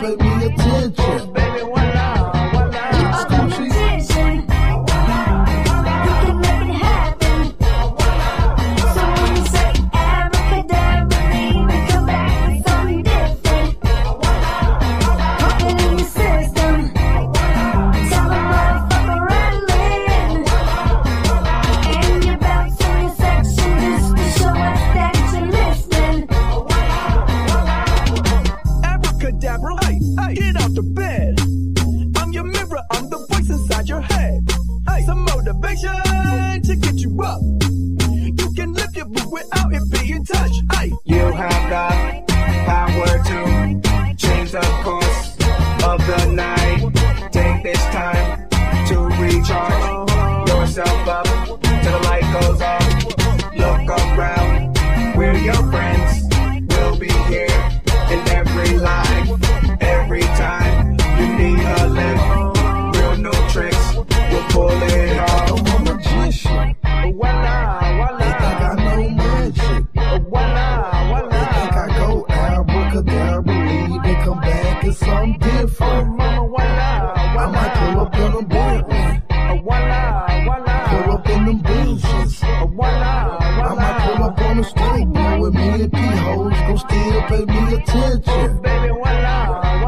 pay me attention. Baby, voila, voila. It's Gucci. You can make it happen. So when you say abracadabra, leave and come back with something different. Put it in your system. Tell the motherfucker rattling. And you bounce in your section just to show us that you're listening. Abracadabra, hey, get out the bed. I'm your mirror, I'm the voice inside your head. Hey, some motivation to get you up. You can lift your boot without it being touched. Hey, You have the power to change the course of the night. Take this time to recharge yourself up till the light goes off. Look around, we're your friends. We'll be here in every life, every time you need a lift. Real new tricks, we'll pull it off. I'm a magician. voila, They think voila. I know magic. Voila, They think I voila. go abracadabra, leave and come back and something different. Mama, voila, I might pull up in a Bentley, voila, voila. pull up in them bushes. Voila, I might pull up on the street, boy, with me and P-hoes, gon' still pay me attention. baby, voila,